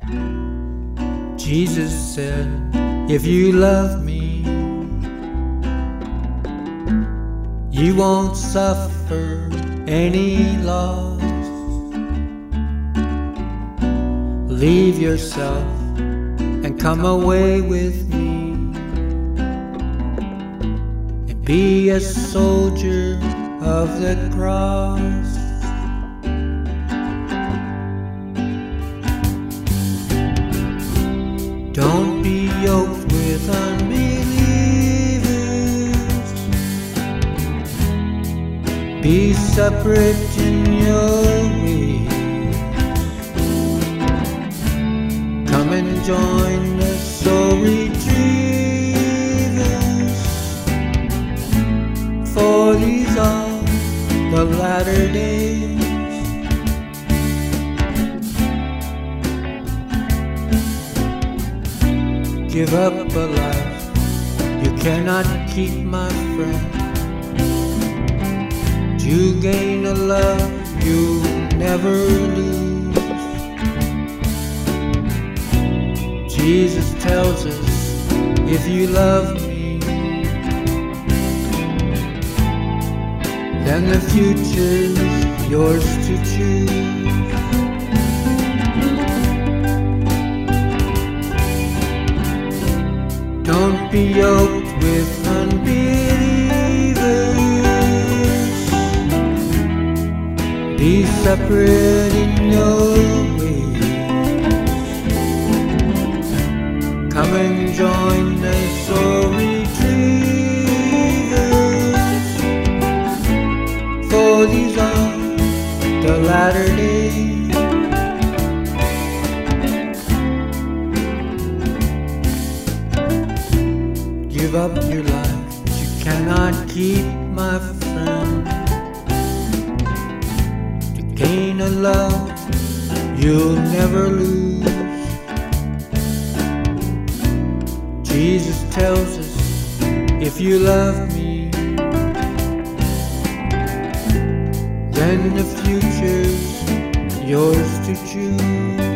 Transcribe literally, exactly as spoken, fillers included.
Jesus said, if you love me, you won't suffer any loss. Leave yourself and come away with me, and be a soldier of the cross. Don't be yoked with unbelievers. Be separate in your way. Come and join the soul retrievers, for these are the latter days. Give up a life you cannot keep, my friend, to gain a love you'll never lose. Jesus tells us, if you love me, then the future's yours to choose. Don't be yoked with unbelievers. Be separate in your ways. Come and join the soul retrievers, for these are the latter days. Give up your life that you cannot keep, my friend, to gain a love you'll never lose. Jesus tells us, if you love me, then the future's yours to choose.